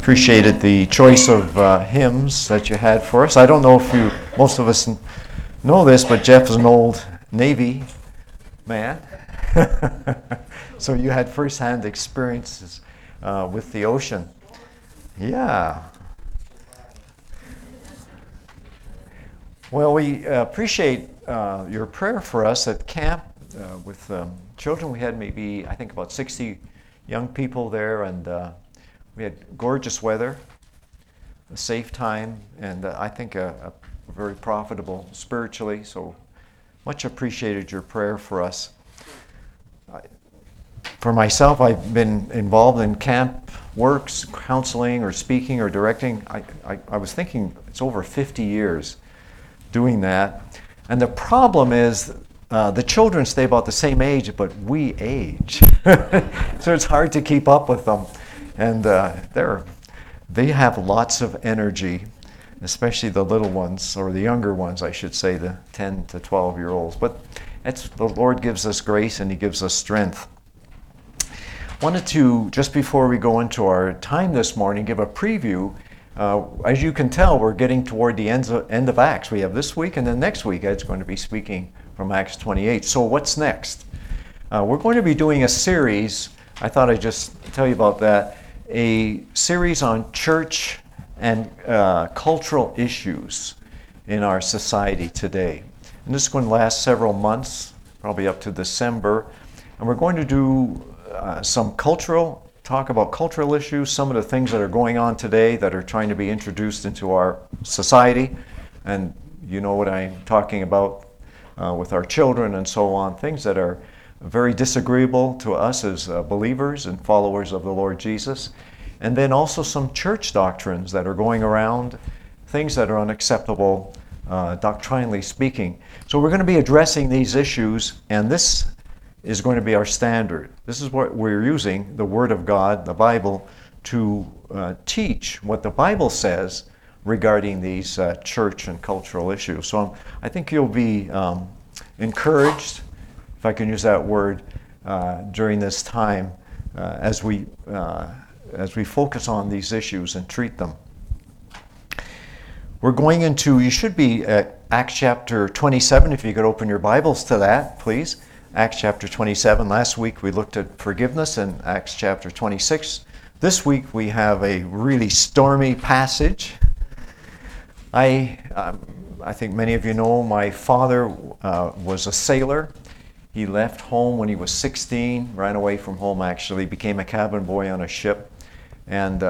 appreciated the choice of hymns that you had for us. I don't know if most of us know this, but Jeff is an old Navy man. So you had first-hand experiences with the ocean. Yeah. Well, we appreciate your prayer for us at camp with children. We had maybe, I think, about 60 young people there, and we had gorgeous weather, a safe time, and I think a very profitable spiritually. So much appreciated your prayer for us. For myself, I've been involved in camp works, counseling or speaking or directing. I was thinking it's over 50 years doing that. And the problem is the children stay about the same age, but we age. So it's hard to keep up with them. And they have lots of energy, especially the little ones, or the younger ones, I should say, the 10 to 12-year-olds. But the Lord gives us grace and He gives us strength. Wanted to, just before we go into our time this morning, give a preview. As you can tell, we're getting toward the end of Acts. We have this week, and then next week Ed's going to be speaking from Acts 28. So what's next? We're going to be doing a series. I thought I'd just tell you about that. A series on church and cultural issues in our society today. And this is going to last several months, probably up to December. And we're going to do talk about cultural issues, some of the things that are going on today that are trying to be introduced into our society. And you know what I'm talking about with our children and so on, things that are very disagreeable to us as believers and followers of the Lord Jesus. And then also some church doctrines that are going around, things that are unacceptable doctrinally speaking. So we're going to be addressing these issues, and this is going to be our standard. This is what we're using, the Word of God, the Bible, to teach what the Bible says regarding these church and cultural issues. So I think you'll be encouraged, if I can use that word, during this time as we focus on these issues and treat them. We're going into, you should be at Acts chapter 27, if you could open your Bibles to that, please. Acts chapter 27. Last week we looked at forgiveness in Acts chapter 26. This week we have a really stormy passage. I think many of you know my father was a sailor. He left home when he was 16, ran away from home actually, became a cabin boy on a ship, and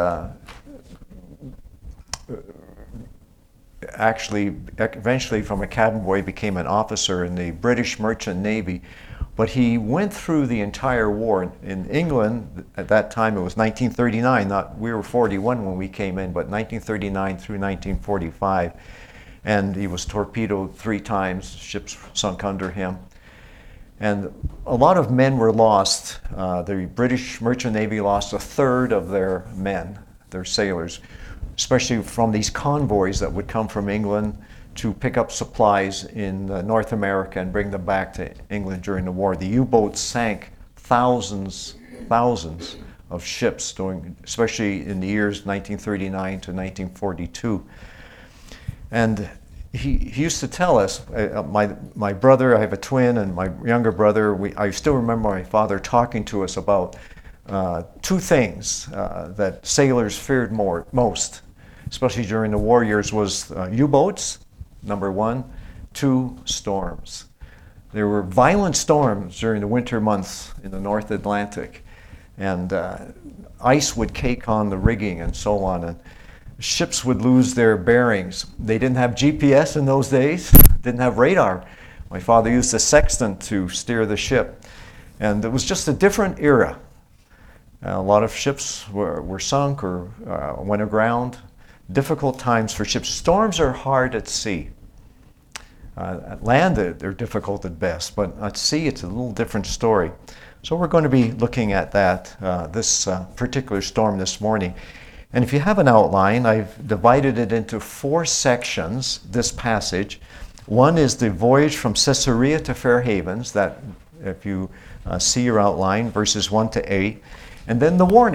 actually eventually from a cabin boy became an officer in the British Merchant Navy. But he went through the entire war. In England, at that time, it was 1939. We were 41 when we came in, but 1939 through 1945. And he was torpedoed 3 times. Ships sunk under him. And a lot of men were lost. The British Merchant Navy lost 1/3 of their men, their sailors, especially from these convoys that would come from England to pick up supplies in North America and bring them back to England during the war. The U-boats sank thousands of ships, especially in the years 1939 to 1942. And he used to tell us, my brother, I have a twin, and my younger brother, I still remember my father talking to us about 2 things that sailors feared most, especially during the war years, was U-boats, number 1, 2, storms. There were violent storms during the winter months in the North Atlantic, and ice would cake on the rigging and so on, and ships would lose their bearings. They didn't have GPS in those days, didn't have radar. My father used a sextant to steer the ship, and it was just a different era. A lot of ships were sunk or went aground. Difficult times for ships. Storms are hard at sea. At land, they're difficult at best, but at sea, it's a little different story. So we're going to be looking at that, this particular storm this morning. And if you have an outline, I've divided it into 4 sections, this passage. One is the voyage from Caesarea to Fair Havens, that if you see your outline, verses 1 to 8. And then the warning.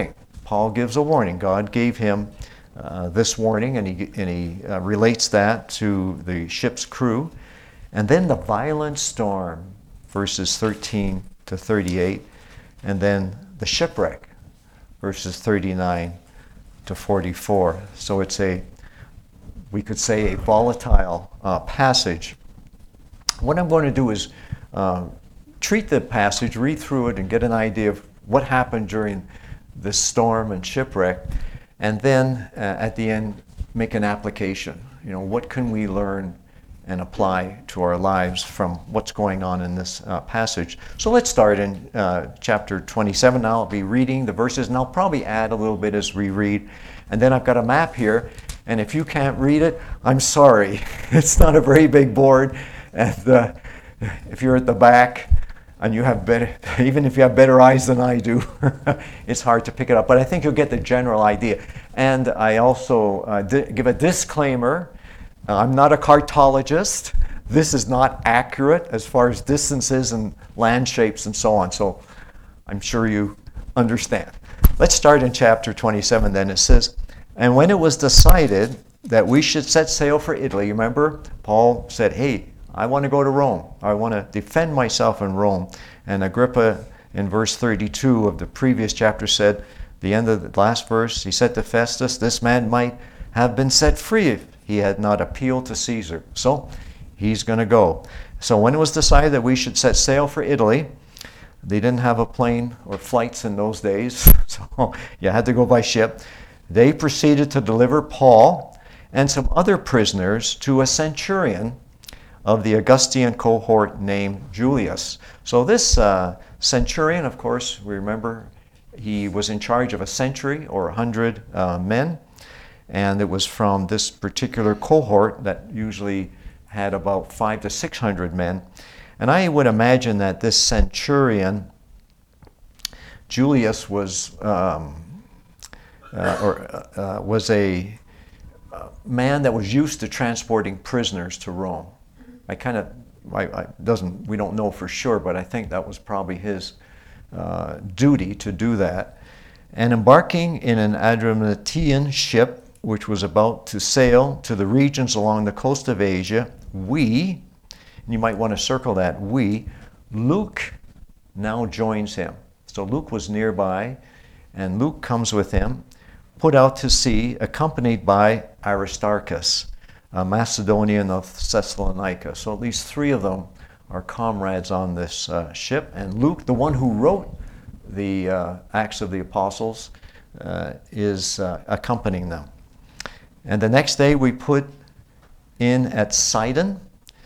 Paul gives a warning. God gave him this warning, and he relates that to the ship's crew. And then the violent storm, verses 13 to 38, and then the shipwreck, verses 39 to 44. So it's we could say a volatile passage. What I'm going to do is treat the passage, read through it, and get an idea of what happened during this storm and shipwreck, and then at the end make an application. What can we learn and apply to our lives from what's going on in this passage. So let's start in chapter 27. Now I'll be reading the verses, and I'll probably add a little bit as we read. And then I've got a map here, and if you can't read it, I'm sorry. It's not a very big board, and if you're at the back, and even if you have better eyes than I do, it's hard to pick it up. But I think you'll get the general idea. And I also give a disclaimer. I'm not a cartologist. This is not accurate as far as distances and land shapes and so on. So I'm sure you understand. Let's start in chapter 27 then. It says, "And when it was decided that we should set sail for Italy," remember, Paul said, "Hey, I want to go to Rome. I want to defend myself in Rome." And Agrippa, in verse 32 of the previous chapter, said, the end of the last verse, he said to Festus, "This man might have been set free if he had not appealed to Caesar." So he's going to go. So when it was decided that we should set sail for Italy, they didn't have a plane or flights in those days, so you had to go by ship. They proceeded to deliver Paul and some other prisoners to a centurion of the Augustan cohort named Julius. So this centurion, of course, we remember he was in charge of a century or 100 men. And it was from this particular cohort that usually had about 500 to 600 men. And I would imagine that this centurion, Julius, was a man that was used to transporting prisoners to Rome. We don't know for sure, but I think that was probably his duty to do that. And embarking in an Adramyttian ship, which was about to sail to the regions along the coast of Asia, and you might want to circle that, Luke now joins him. So Luke was nearby, and Luke comes with him, put out to sea, accompanied by Aristarchus, a Macedonian of Thessalonica. So at least three of them are comrades on this ship, and Luke, the one who wrote the Acts of the Apostles, is accompanying them. And the next day we put in at Sidon,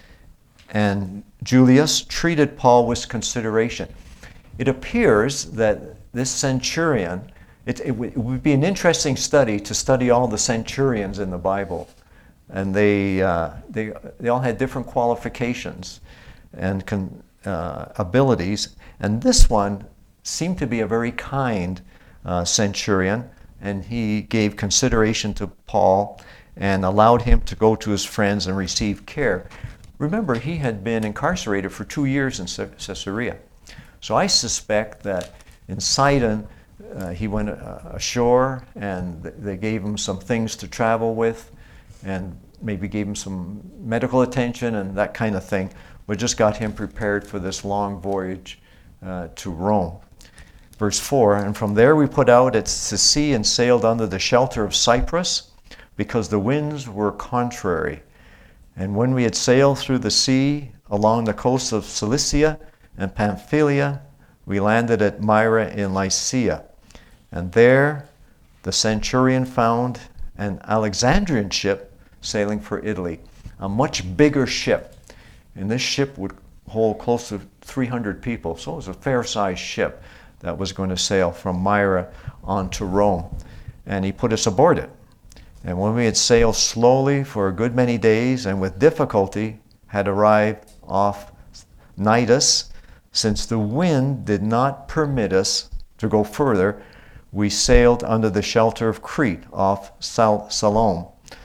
and Julius treated Paul with consideration. It appears that this centurion, it would be an interesting study to study all the centurions in the Bible. And they all had different qualifications and abilities. And this one seemed to be a very kind centurion. And he gave consideration to Paul and allowed him to go to his friends and receive care. Remember, he had been incarcerated for 2 years in Caesarea. So I suspect that in Sidon, he went ashore and they gave him some things to travel with and maybe gave him some medical attention and that kind of thing, but just got him prepared for this long voyage to Rome. Verse 4, "And from there we put out to sea and sailed under the shelter of Cyprus, because the winds were contrary. And when we had sailed through the sea along the coast of Cilicia and Pamphylia, we landed at Myra in Lycia. And there the centurion found an Alexandrian ship sailing for Italy," a much bigger ship. And this ship would hold close to 300 people, so it was a fair-sized ship that was going to sail from Myra on to Rome. And he put us aboard it. And when we had sailed slowly for a good many days and with difficulty had arrived off Cnidus, since the wind did not permit us to go further, we sailed under the shelter of Crete off Salmon,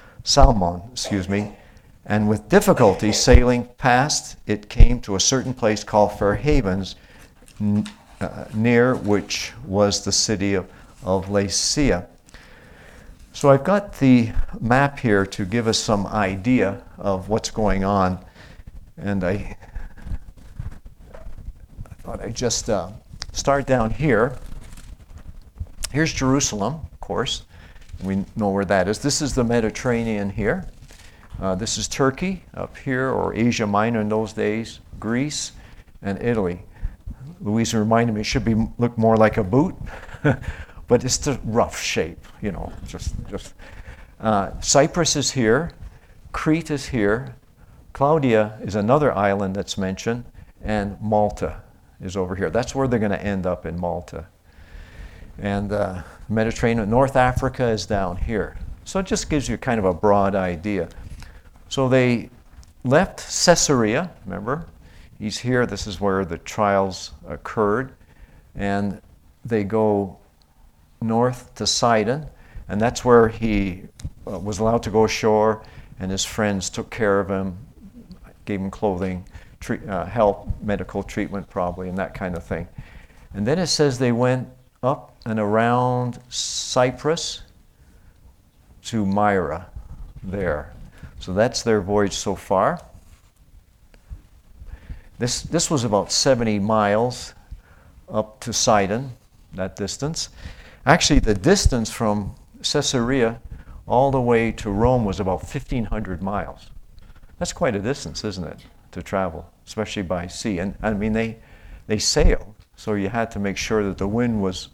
and with difficulty sailing past, it came to a certain place called Fair Havens, near which was the city of of Lasia. So I've got the map here to give us some idea of what's going on. And I thought I'd just start down here. Here's Jerusalem, of course. We know where that is. This is the Mediterranean here. This is Turkey up here, or Asia Minor in those days, Greece, and Italy. Louisa reminded me it should look more like a boot, but it's the rough shape, Cyprus is here, Crete is here, Claudia is another island that's mentioned, and Malta is over here. That's where they're going to end up, in Malta. And Mediterranean, North Africa is down here. So it just gives you kind of a broad idea. So they left Caesarea, remember? He's here, this is where the trials occurred. And they go north to Sidon, and that's where he was allowed to go ashore, and his friends took care of him, gave him clothing, help, medical treatment probably, and that kind of thing. And then it says they went up and around Cyprus to Myra there. So that's their voyage so far. This was about 70 miles up to Sidon, that distance. Actually, the distance from Caesarea all the way to Rome was about 1,500 miles. That's quite a distance, isn't it, to travel, especially by sea. And I mean, they sailed, so you had to make sure that the wind was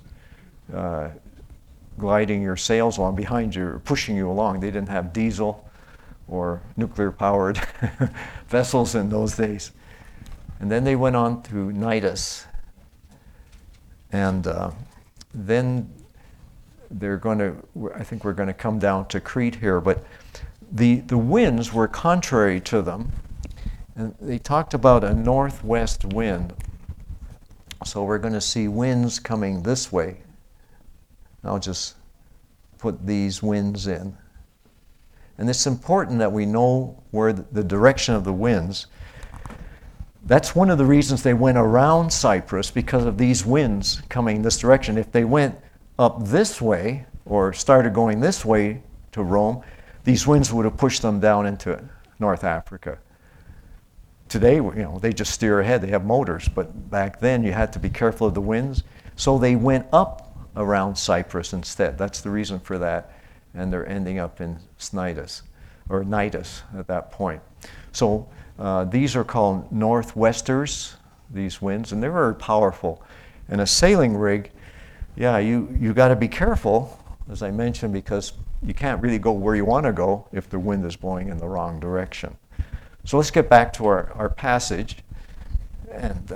gliding your sails along behind you, or pushing you along. They didn't have diesel or nuclear-powered vessels in those days. And then they went on to Cnidus. And then they're going to, I think we're going to come down to Crete here, but the winds were contrary to them. And they talked about a northwest wind. So we're going to see winds coming this way. I'll just put these winds in. And it's important that we know where the direction of the winds. That's one of the reasons they went around Cyprus, because of these winds coming this direction. If they went up this way, or started going this way to Rome, these winds would have pushed them down into North Africa. Today, they just steer ahead. They have motors, but back then you had to be careful of the winds. So they went up around Cyprus instead. That's the reason for that. And they're ending up in Cnidus, or Cnidus at that point. So these are called northwesters, these winds, and they're very powerful. And a sailing rig, you got to be careful, as I mentioned, because you can't really go where you want to go if the wind is blowing in the wrong direction. So let's get back to our passage, and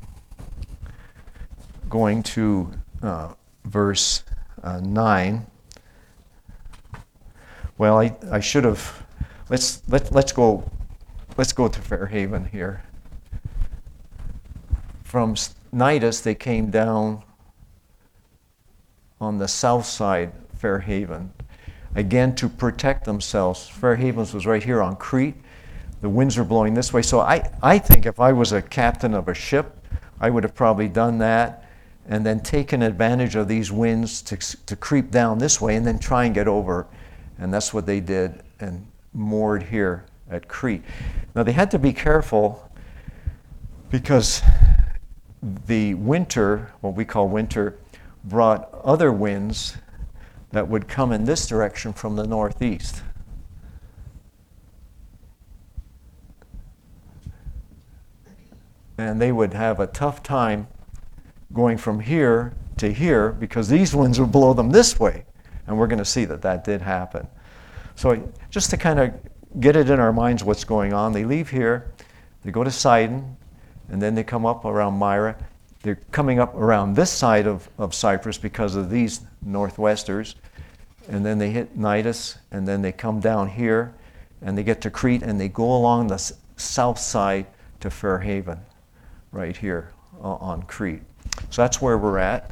going to verse 9. Well, I should have. Let's go to Fairhaven here. From Cnidus, they came down on the south side, Fairhaven, again to protect themselves. Fairhaven was right here on Crete. The winds are blowing this way. So I think if I was a captain of a ship, I would have probably done that and then taken advantage of these winds to creep down this way and then try and get over. And that's what they did, and moored here at Crete. Now they had to be careful because the winter, what we call winter, brought other winds that would come in this direction from the northeast. And they would have a tough time going from here to here because these winds would blow them this way. And we're going to see that did happen. So just to kind of get it in our minds what's going on, they leave here, they go to Sidon, and then they come up around Myra. They're coming up around this side of Cyprus because of these northwesters. And then they hit Cnidus, and then they come down here, and they get to Crete, and they go along the south side to Fairhaven, right here on Crete. So that's where we're at.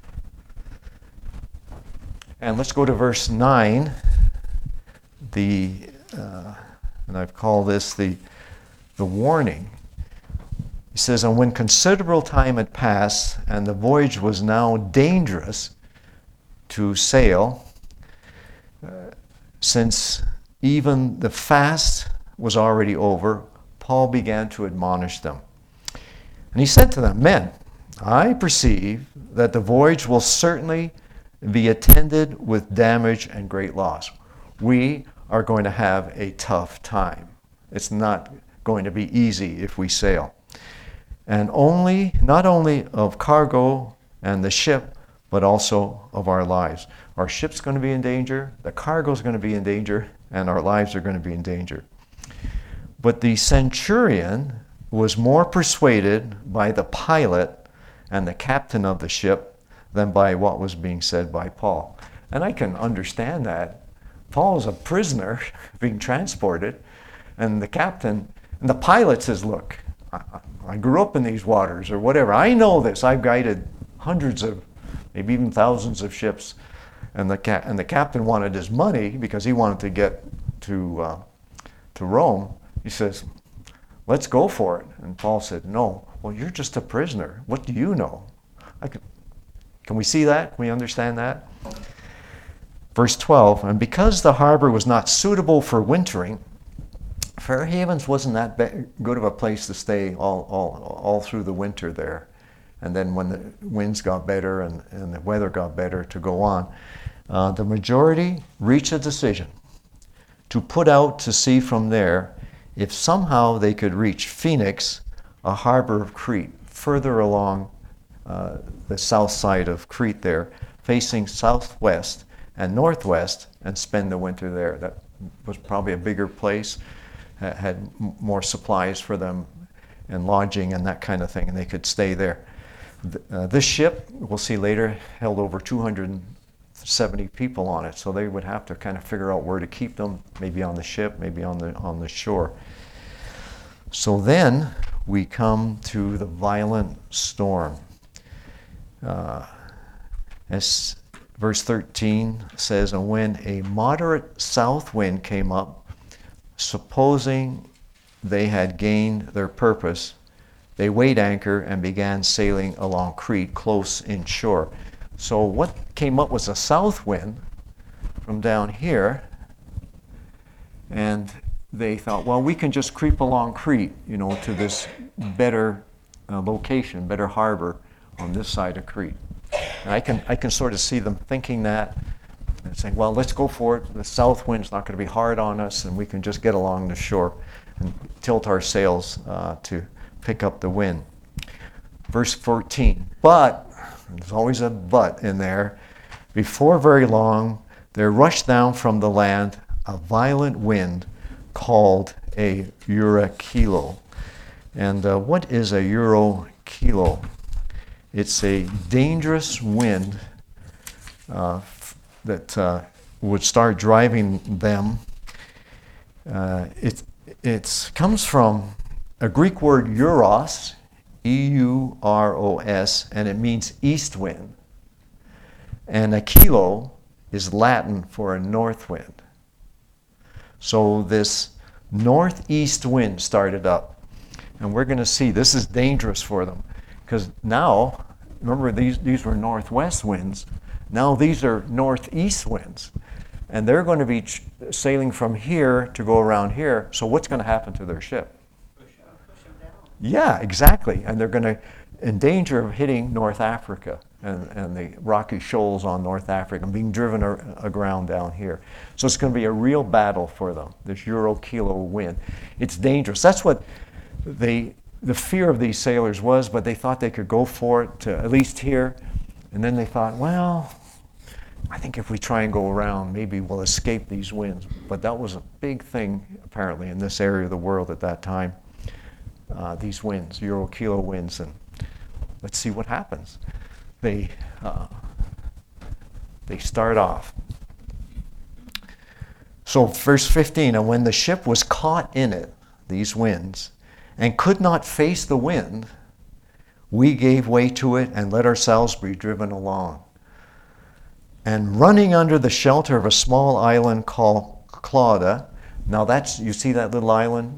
And let's go to verse 9. And I've called this the warning. He says, "And when considerable time had passed, and the voyage was now dangerous," to sail, since even the fast was already over, Paul began to admonish them. And he said to them, "Men, I perceive that the voyage will certainly be attended with damage and great loss." We are going to have a tough time. It's not going to be easy if we sail. And not only of cargo and the ship, but also of our lives. Our ship's going to be in danger, the cargo's going to be in danger, and our lives are going to be in danger. But the centurion was more persuaded by the pilot and the captain of the ship than by what was being said by Paul. And I can understand that. Paul is a prisoner being transported, and the captain and the pilot says, "Look, I grew up in these waters," or whatever. "I know this. I've guided hundreds of, maybe even thousands of ships." And the captain wanted his money because he wanted to get to Rome. He says, "Let's go for it." And Paul said, "No. Well, you're just a prisoner. What do you know?" Can we see that? Can we understand that? Verse 12, "And because the harbor was not suitable for wintering," Fair Havens wasn't that good of a place to stay all through the winter there. And then when the winds got better and the weather got better, to go on. The majority reached a decision to put out to sea from there if somehow they could reach Phoenix, a harbor of Crete, further along the south side of Crete there, facing southwest and northwest, and spend the winter there. That was probably a bigger place, had more supplies for them and lodging and that kind of thing, and they could stay there. This ship, we'll see later, held over 270 people on it, so they would have to kind of figure out where to keep them, maybe on the ship, maybe on the shore. So then we come to the violent storm. As verse 13 says, "And when a moderate south wind came up, supposing they had gained their purpose, they weighed anchor and began sailing along Crete, close inshore." So what came up was a south wind from down here, and they thought, well, we can just creep along Crete, to this better location, better harbor on this side of Crete. And I can sort of see them thinking that and saying, well, let's go for it. The south wind's not going to be hard on us, and we can just get along the shore and tilt our sails to pick up the wind. Verse 14, "But," there's always a but in there, "before very long there rushed down from the land a violent wind called a eurokilo." And what is a eurokilo? It's a dangerous wind that would start driving them. It comes from a Greek word euros, E-U-R-O-S, and it means east wind. And a kilo is Latin for a north wind. So this northeast wind started up. And we're going to see this is dangerous for them. Because now, remember these were northwest winds. Now these are northeast winds. And they're going to be sailing from here to go around here. So what's going to happen to their ship? Push them down. Yeah, exactly. And they're going to, in danger of hitting North Africa and the rocky shoals on North Africa and being driven aground down here. So it's going to be a real battle for them, this eurokilo wind. It's dangerous. That's what the fear of these sailors was, but they thought they could go for it to at least here. And then they thought, well, I think if we try and go around, maybe we'll escape these winds. But that was a big thing, apparently, in this area of the world at that time. These winds, eurokilo winds, and let's see what happens. They start off. So verse 15, "And when the ship was caught in it," these winds, "and could not face the wind, we gave way to it and let ourselves be driven along. And running under the shelter of a small island called Clauda," now that's, you see that little island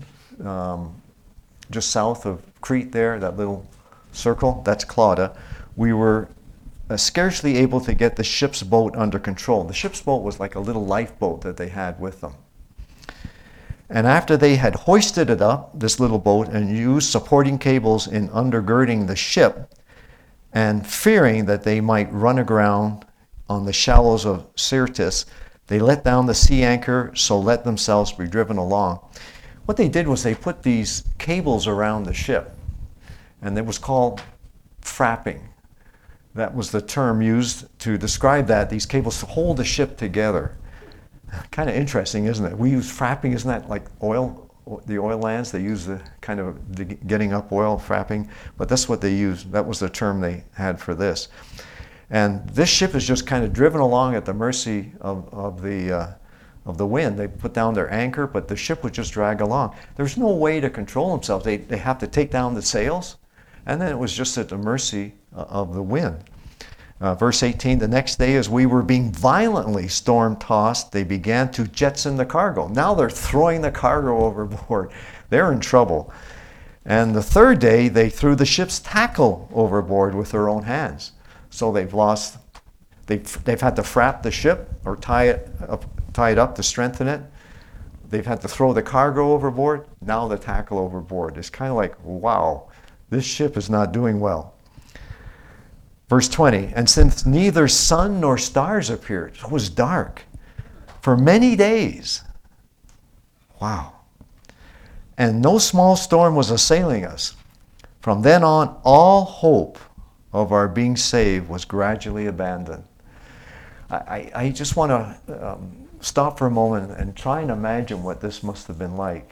just south of Crete there, that little circle, that's Clauda. "We were scarcely able to get the ship's boat under control. The ship's boat was like a little lifeboat that they had with them. And after they had hoisted it up, this little boat, and used supporting cables in undergirding the ship, and fearing that they might run aground on the shallows of Syrtis, they let down the sea anchor, so let themselves be driven along. What they did was they put these cables around the ship, and it was called frapping. That was the term used to describe that, these cables to hold the ship together. Kind of interesting, isn't it? We use frapping, isn't that like oil, the oil lands? They use the kind of the getting up oil, frapping, but that's what they used. That was the term they had for this. And this ship is just kind of driven along at the mercy of the wind. They put down their anchor, but the ship would just drag along. There's no way to control themselves. They have to take down the sails, and then it was just at the mercy of the wind. Verse 18, the next day as we were being violently storm-tossed, they began to jetson the cargo. Now they're throwing the cargo overboard. They're in trouble. And the third day, they threw the ship's tackle overboard with their own hands. So they've had to frap the ship or tie it up to strengthen it. They've had to throw the cargo overboard. Now the tackle overboard. It's kind of like, wow, this ship is not doing well. Verse 20, and since neither sun nor stars appeared, it was dark for many days. Wow. And no small storm was assailing us. From then on, all hope of our being saved was gradually abandoned. I just want to stop for a moment and try and imagine what this must have been like.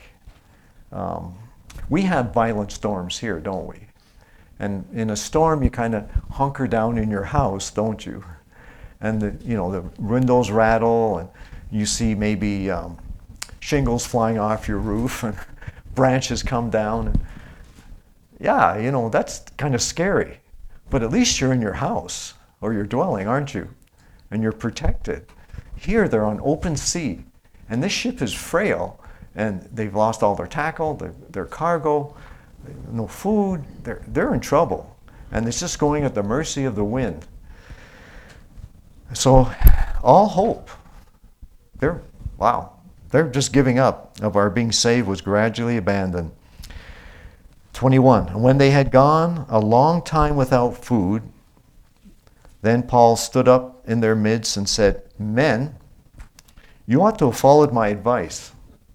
We have violent storms here, don't we? And in a storm, you kind of hunker down in your house, don't you? And the windows rattle, and you see maybe shingles flying off your roof, and branches come down. And yeah, that's kind of scary. But at least you're in your house or your dwelling, aren't you? And you're protected. Here, they're on open sea, and this ship is frail, and they've lost all their tackle, their cargo. No food, they're in trouble. And it's just going at the mercy of the wind. So all hope, they're just giving up of our being saved was gradually abandoned. 21, and when they had gone a long time without food, then Paul stood up in their midst and said, men, you ought to have followed my advice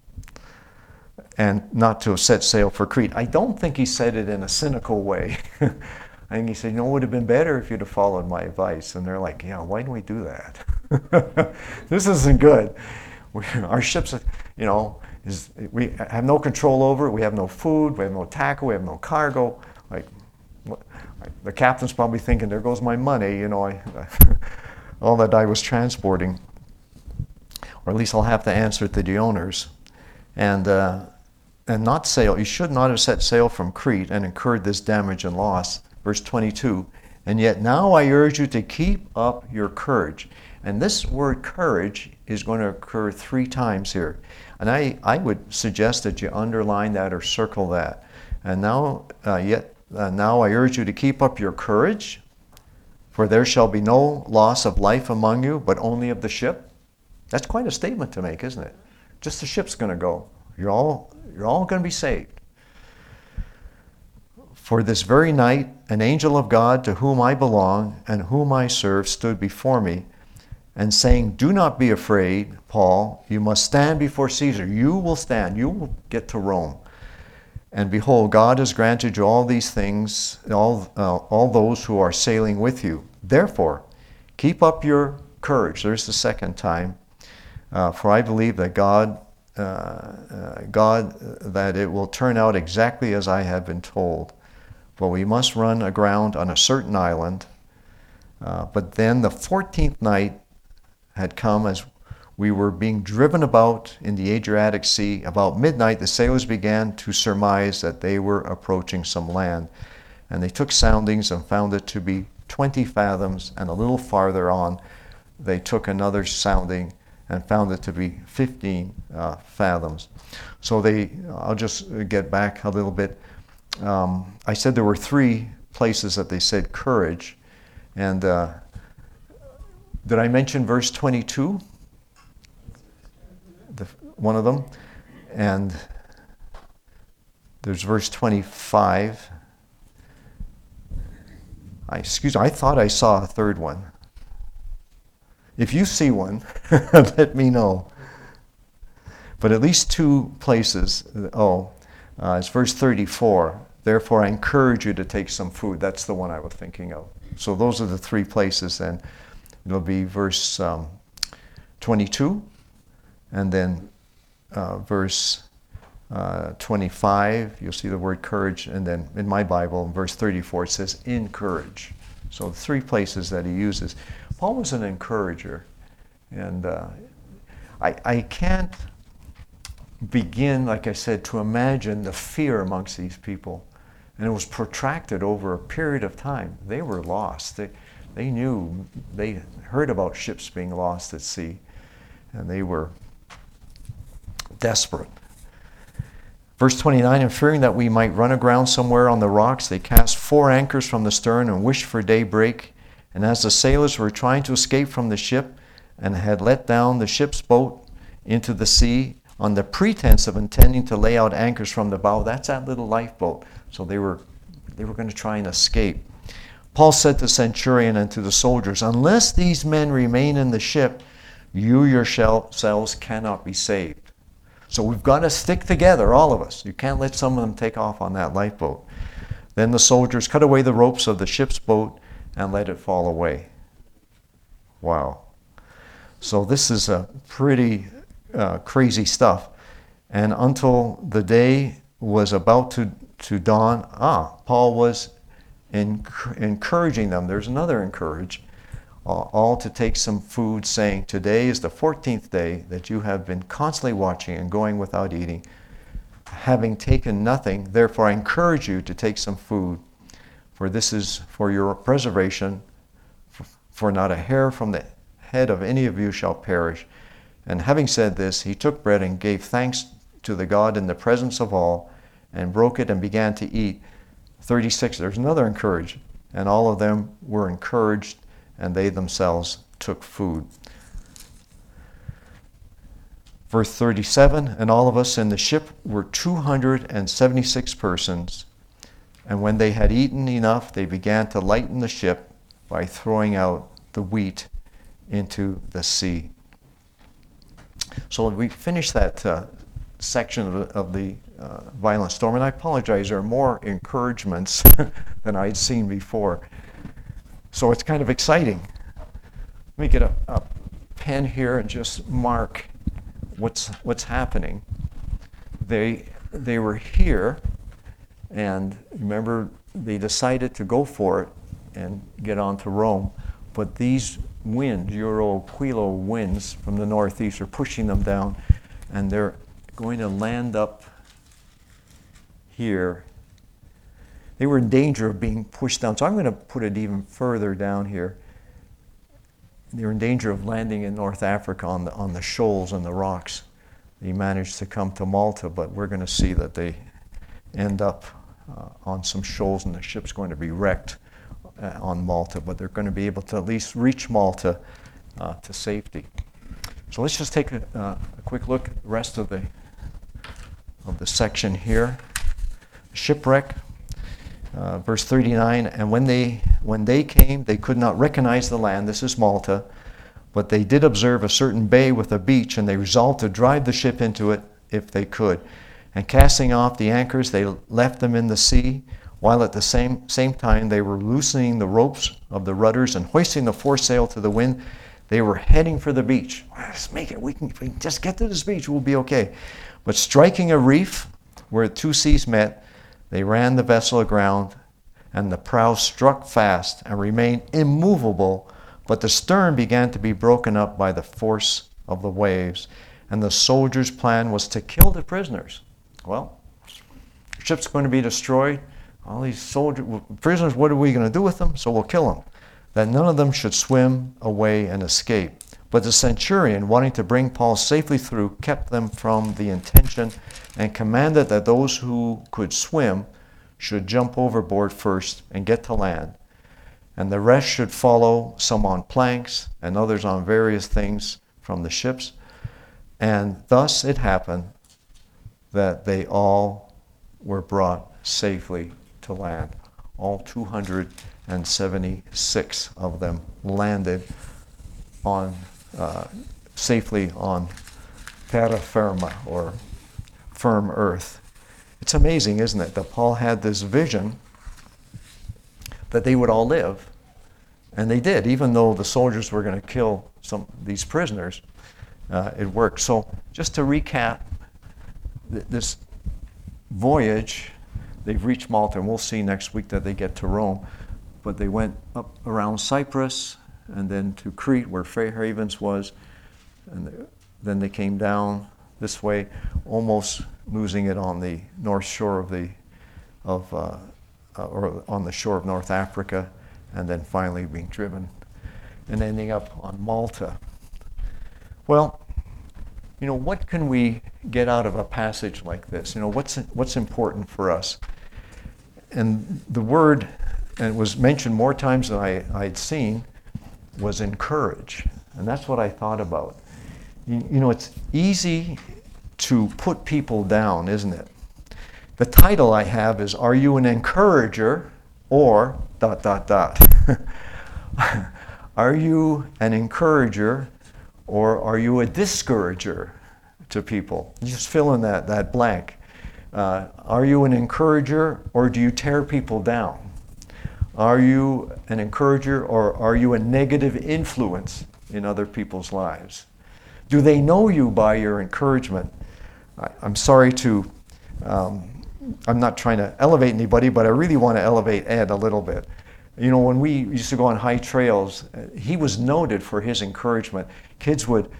and not to have set sail for Crete. I don't think he said it in a cynical way. I think he said, it would have been better if you'd have followed my advice. And they're like, yeah, why do we do that? This isn't good. Our ships, we have no control over it. We have no food. We have no tackle. We have no cargo. The captain's probably thinking, there goes my money, all that I was transporting. Or at least I'll have to answer to the owners. And not sail. You should not have set sail from Crete and incurred this damage and loss. Verse 22, and yet now I urge you to keep up your courage. And this word courage is going to occur 3 times here. And I would suggest that you underline that or circle that. And now I urge you to keep up your courage, for there shall be no loss of life among you, but only of the ship. That's quite a statement to make, isn't it? Just the ship's going to go. You're all going to be saved. For this very night, an angel of God to whom I belong and whom I serve stood before me, and saying, do not be afraid, Paul, you must stand before Caesar. You will stand. You will get to Rome. And behold, God has granted you all these things, all those who are sailing with you. Therefore, keep up your courage. There's the second time. For I believe that God, that it will turn out exactly as I have been told. For we must run aground on a certain island. But then the 14th night had come as we were being driven about in the Adriatic Sea. About midnight, the sailors began to surmise that they were approaching some land. And they took soundings and found it to be 20 fathoms. And a little farther on, they took another sounding and found it to be 15 fathoms. So I'll just get back a little bit. I said there were 3 places that they said courage. And did I mention verse 22? One of them. And there's verse 25. I thought I saw a third one. If you see one, let me know. But at least two places. It's verse 34. Therefore, I encourage you to take some food. That's the one I was thinking of. So those are the three places. And it'll be verse 22, and then verse 25. You'll see the word courage. And then in my Bible, in verse 34, it says encourage. So the three places that he uses. Paul was an encourager. And I can't begin, like I said, to imagine the fear amongst these people. And it was protracted over a period of time. They were lost. They knew, they heard about ships being lost at sea, and they were desperate. Verse 29, and fearing that we might run aground somewhere on the rocks, they cast 4 anchors from the stern and wished for daybreak. And as the sailors were trying to escape from the ship and had let down the ship's boat into the sea on the pretense of intending to lay out anchors from the bow, that's that little lifeboat. So they were going to try and escape. Paul said to the centurion and to the soldiers, unless these men remain in the ship, you yourselves cannot be saved. So we've got to stick together, all of us. You can't let some of them take off on that lifeboat. Then the soldiers cut away the ropes of the ship's boat and let it fall away. Wow. So this is a pretty crazy stuff. And until the day was about to dawn, Paul was encouraging them. There's another encourage. All to take some food, saying, today is the 14th day that you have been constantly watching and going without eating, having taken nothing. Therefore I encourage you to take some food, for this is for your preservation, for not a hair from the head of any of you shall perish. And having said this, he took bread and gave thanks to the God in the presence of all, and broke it and began to eat. 36, there's another encourage. And all of them were encouraged, and they themselves took food. Verse 37, and all of us in the ship were 276 persons. And when they had eaten enough, they began to lighten the ship by throwing out the wheat into the sea. So we finished that section of the violent storm, and I apologize, there are more encouragements than I'd seen before. So it's kind of exciting. Let me get a pen here and just mark what's happening. They were here, and remember, they decided to go for it and get on to Rome, but these winds, Euro-Quilo winds from the northeast, are pushing them down, and they're going to land up here. They were in danger of being pushed down, so I'm going to put it even further down here. They were in danger of landing in North Africa on the shoals and the rocks. They managed to come to Malta, but we're going to see that they end up on some shoals, and the ship's going to be wrecked on Malta, but they're going to be able to at least reach Malta to safety. So let's just take a quick look at the rest of the section here. Shipwreck, verse 39, and when they came, they could not recognize the land. This is Malta, but they did observe a certain bay with a beach, and they resolved to drive the ship into it if they could. And casting off the anchors, they left them in the sea, while at the same time they were loosening the ropes of the rudders and hoisting the foresail to the wind. They were heading for the beach. Let's make it. If we can just get to this beach, we'll be okay. But striking a reef where 2 seas met, they ran the vessel aground, and the prow struck fast and remained immovable, but the stern began to be broken up by the force of the waves, and the soldiers' plan was to kill the prisoners. Well, the ship's going to be destroyed. All these prisoners, what are we going to do with them? So we'll kill them, that none of them should swim away and escape. But the centurion, wanting to bring Paul safely through, kept them from the intention and commanded that those who could swim should jump overboard first and get to land. and the rest should follow, some on planks and others on various things from the ships. And thus it happened that they all were brought safely to land. All 276 of them landed on safely on terra firma, or firm earth. It's amazing, isn't it, that Paul had this vision that they would all live. And they did, even though the soldiers were going to kill these prisoners. It worked. So just to recap, this voyage, they've reached Malta, and we'll see next week that they get to Rome. But they went up around Cyprus and then to Crete, where Fair Havens was, and then they came down this way, almost losing it on the north shore or on the shore of North Africa, and then finally being driven and ending up on Malta. Well, what can we get out of a passage like this? What's important for us? And the word, and it was mentioned more times than I'd seen, was encourage. And that's what I thought about. It's easy to put people down, isn't it? The title I have is, Are You an Encourager or ... Are you an encourager or are you a discourager to people? Just fill in that blank. Are you an encourager or do you tear people down? Are you an encourager or are you a negative influence in other people's lives? Do they know you by your encouragement? I'm sorry to, I'm not trying to elevate anybody, but I really want to elevate Ed a little bit. When we used to go on high trails, he was noted for his encouragement. Kids would,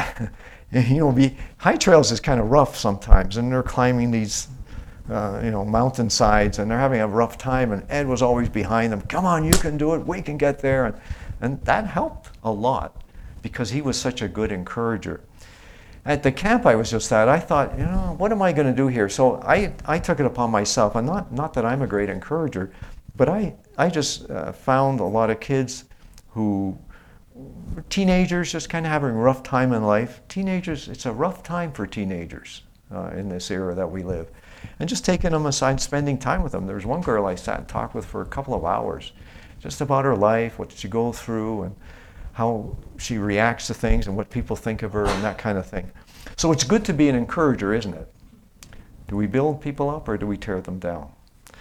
high trails is kind of rough sometimes, and they're climbing these, mountainsides, and they're having a rough time, and Ed was always behind them. Come on, you can do it, we can get there. And that helped a lot because he was such a good encourager. At the camp I was just at, I thought, what am I going to do here? So I took it upon myself, and not that I'm a great encourager, but I just found a lot of kids who were teenagers, just kind of having a rough time in life. Teenagers, it's a rough time for teenagers in this era that we live. And just taking them aside, spending time with them. There was one girl I sat and talked with for a couple of hours, just about her life, what did she go through, and how she reacts to things, and what people think of her, and that kind of thing. So it's good to be an encourager, isn't it? Do we build people up or do we tear them down?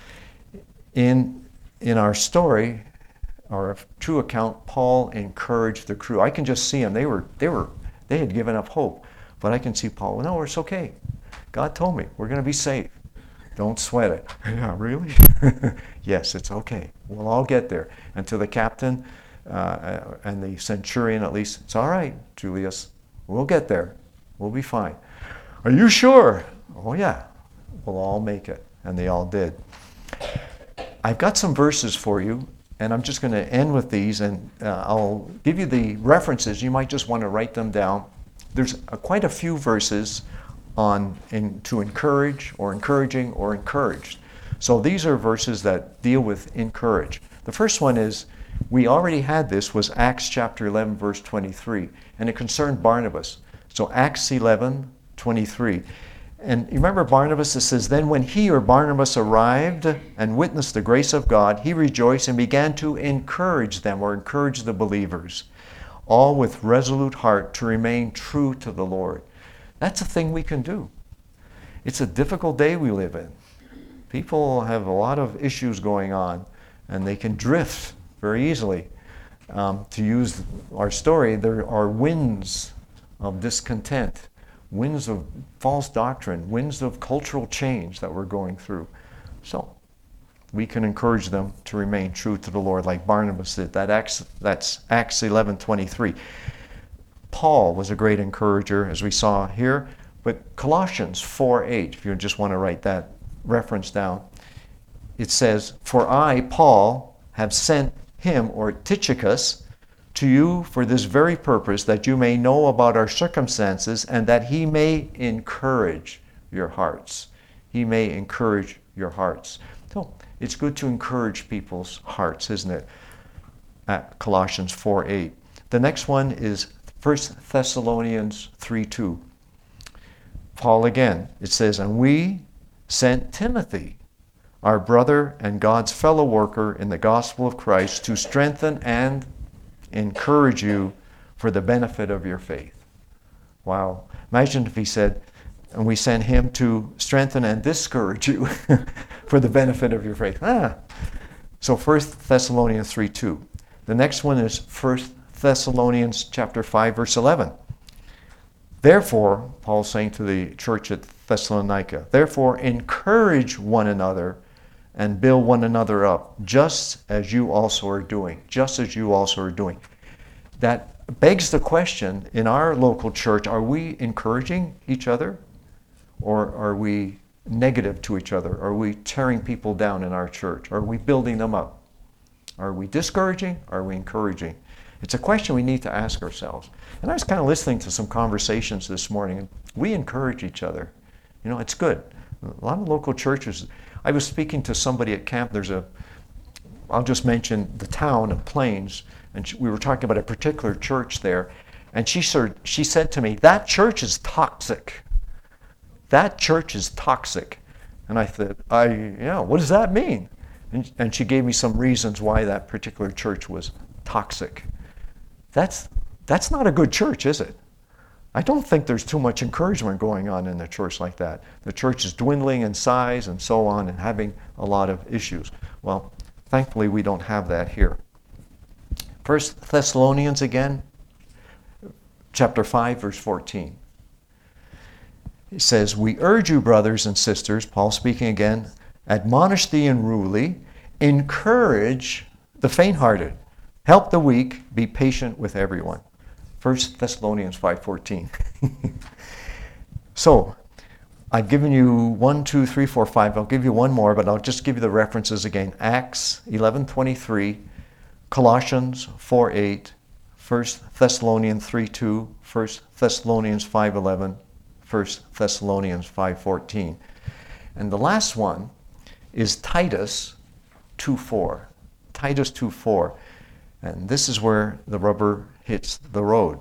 In our story, our true account, Paul encouraged the crew. I can just see them. They had given up hope. But I can see Paul, no, it's okay. God told me, we're going to be safe. Don't sweat it. Yeah, really? Yes, it's okay. We'll all get there. And to the captain and the centurion, at least, it's all right, Julius. We'll get there. We'll be fine. Are you sure? Oh, yeah. We'll all make it. And they all did. I've got some verses for you, and I'm just going to end with these, and I'll give you the references. You might just want to write them down. There's quite a few verses to encourage, or encouraging, or encouraged. So these are verses that deal with encourage. The first one is, we already had this, was Acts chapter 11, verse 23, and it concerned Barnabas. So Acts 11, 23. And you remember Barnabas, it says, Then when he, or Barnabas, arrived and witnessed the grace of God, he rejoiced and began to encourage them, or encourage the believers, all with resolute heart to remain true to the Lord. That's a thing we can do. It's a difficult day we live in. People have a lot of issues going on, and they can drift very easily. To use our story, there are winds of discontent, winds of false doctrine, winds of cultural change that we're going through. So we can encourage them to remain true to the Lord like Barnabas did. That's Acts 11:23. Paul was a great encourager, as we saw here, but Colossians 4:8, if you just want to write that reference down, it says, For I, Paul, have sent him, or Tychicus, to you for this very purpose, that you may know about our circumstances, and that he may encourage your hearts. He may encourage your hearts. So it's good to encourage people's hearts, isn't it? at Colossians 4:8. The next one is 1 Thessalonians 3:2. Paul again, it says, and we sent Timothy, our brother and God's fellow worker in the gospel of Christ, to strengthen and encourage you for the benefit of your faith. Wow. Imagine if he said, and we sent him to strengthen and discourage you for the benefit of your faith. So 1 Thessalonians 3:2. The next one is 1 Thessalonians chapter 5, verse 11. Therefore, Paul's saying to the church at Thessalonica, therefore encourage one another and build one another up, just as you also are doing. Just as you also are doing. That begs the question, in our local church, are we encouraging each other? Or are we negative to each other? Are we tearing people down in our church? Are we building them up? Are we discouraging? Are we encouraging? It's a question we need to ask ourselves. And I was kind of listening to some conversations this morning, and we encourage each other. You know, it's good. A lot of local churches. I was speaking to somebody at camp. I'll just mention the town of Plains, and we were talking about a particular church there, and she said to me, that church is toxic. That church is toxic. And I said, what does that mean? And she gave me some reasons why that particular church was toxic. That's not a good church, is it? I don't think there's too much encouragement going on in a church like that. The church is dwindling in size and so on and having a lot of issues. Well, thankfully we don't have that here. 1 Thessalonians again, chapter 5, verse 14. It says, we urge you, brothers and sisters, Paul speaking again, admonish the unruly, encourage the faint-hearted, help the weak, be patient with everyone. 1 Thessalonians 5:14. So, I've given you 1, 2, 3, 4, 5. I'll give you one more, but I'll just give you the references again. Acts 11:23, Colossians 4:8, 1 Thessalonians 3:2, 1 Thessalonians 5:11, 1 Thessalonians 5:14. And the last one is Titus 2:4. Titus 2:4. And this is where the rubber hits the road.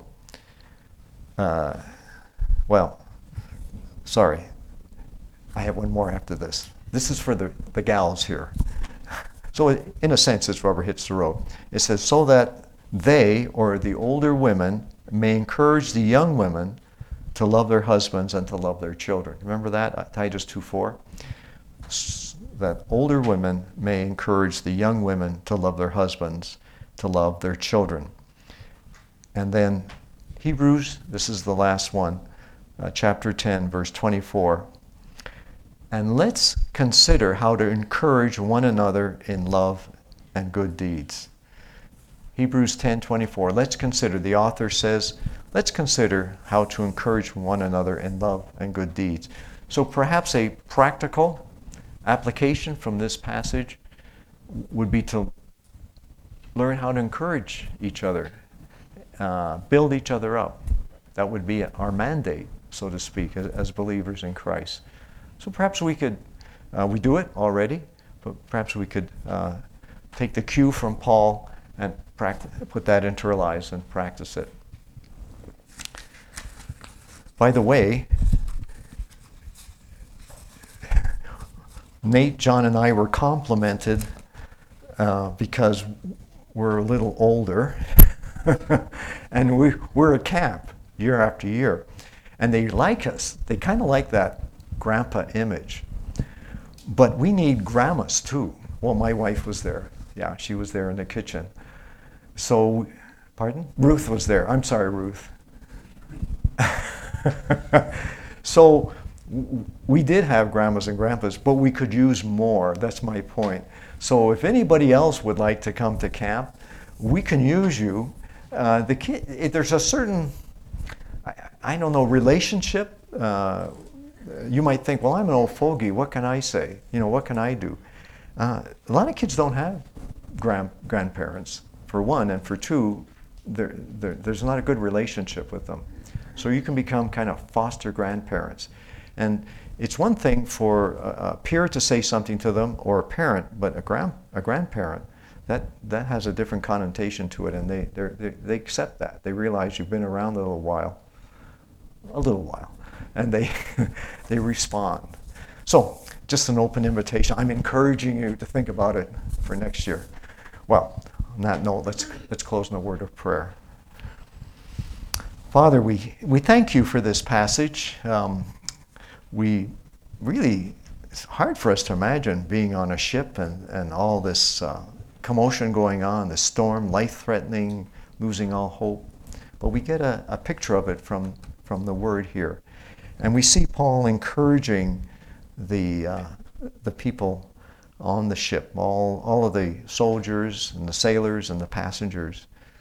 Sorry. I have one more after this. This is for the gals here. So in a sense, this rubber hits the road. It says, so that they, or the older women, may encourage the young women to love their husbands and to love their children. Remember that? Titus 2:4? That older women may encourage the young women to love their husbands, to love their children. And then Hebrews, this is the last one, chapter 10, verse 24. And let's consider how to encourage one another in love and good deeds. Hebrews 10:24. Let's consider, the author says, let's consider how to encourage one another in love and good deeds. So perhaps a practical application from this passage would be to learn how to encourage each other, build each other up. That would be our mandate, so to speak, as believers in Christ. So perhaps we could, we do it already, but perhaps we could take the cue from Paul and put that into our lives and practice it. By the way, Nate, John, and I were complimented because we're a little older and we're at camp year after year. And they like us. They kind of like that grandpa image. But we need grandmas too. Well, my wife was there. Yeah, she was there in the kitchen. So, pardon? Ruth was there. I'm sorry, Ruth. So, we did have grandmas and grandpas, but we could use more. That's my point. So if anybody else would like to come to camp, we can use you. There's a certain, I don't know, relationship. You might think, well, I'm an old fogey. What can I say? You know, what can I do? A lot of kids don't have grandparents, for one, and for two, there's not a good relationship with them. So you can become kind of foster grandparents. And it's one thing for a peer to say something to them, or a parent, but a grandparent, that has a different connotation to it, and they accept that. They realize you've been around a little while, and they they respond. So, just an open invitation. I'm encouraging you to think about it for next year. Well, on that note, let's close in a word of prayer. Father, we thank you for this passage. We really, it's hard for us to imagine being on a ship and all this commotion going on, the storm, life-threatening, losing all hope. But we get a picture of it from the word here. And we see Paul encouraging the people on the ship, all of the soldiers and the sailors and the passengers.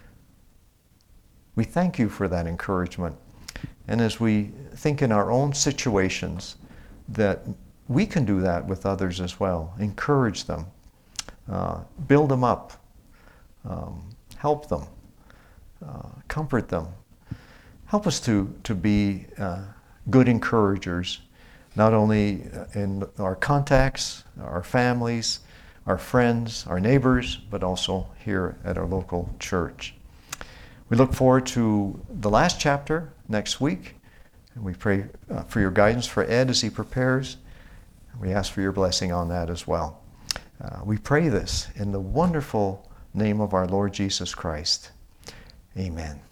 We thank you for that encouragement. And as we think in our own situations, that we can do that with others as well. Encourage them, build them up, help them, comfort them. Help us to be good encouragers, not only in our contacts, our families, our friends, our neighbors, but also here at our local church. We look forward to the last chapter next week, and we pray for your guidance for Ed as he prepares. We ask for your blessing on that as well. We pray this in the wonderful name of our Lord Jesus Christ. Amen.